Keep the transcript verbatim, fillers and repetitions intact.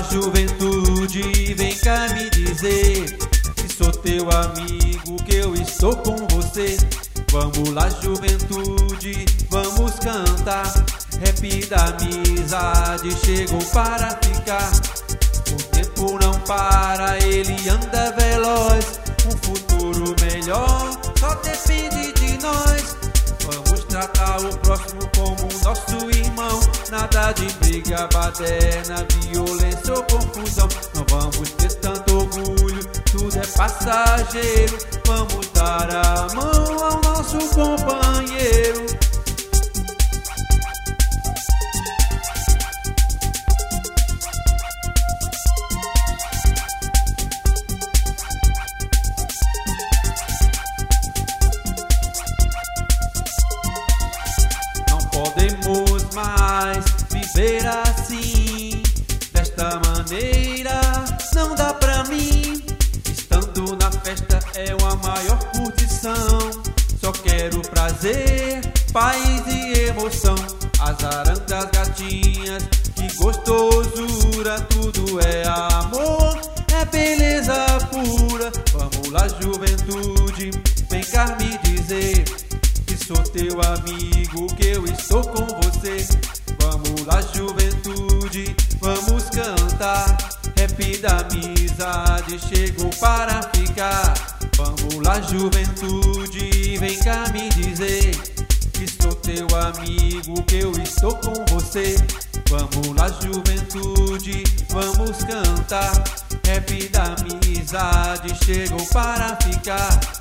juventude, vem cá me dizer que sou teu amigo, que eu estou com você. Vamos lá, juventude, vamos cantar. Rap da amizade chegou para ficar. O tempo não para, ele anda veloz. Um futuro melhor só depende de nós. Vamos tratar o próximo como nosso irmão. Nada de briga, baderna, violência ou confusão. Não vamos ter tanto orgulho, tudo é passageiro. Vamos dar a mão ao nosso companheiro. Podemos mais viver assim, desta maneira não dá pra mim. Estando na festa é uma maior curtição. Só quero prazer, paz e emoção. As arandas gatinhas, que gostosura. Tudo é amor, é beleza pura. Vamos lá, juventude, vem cá me dizer que sou teu amigo, que eu estou com você. Vamos lá, juventude, vamos cantar. Rap da amizade chegou para ficar. Vamos lá, juventude, vem cá me dizer que sou teu amigo, que eu estou com você. Vamos lá, juventude, vamos cantar. Rap da amizade chegou para ficar.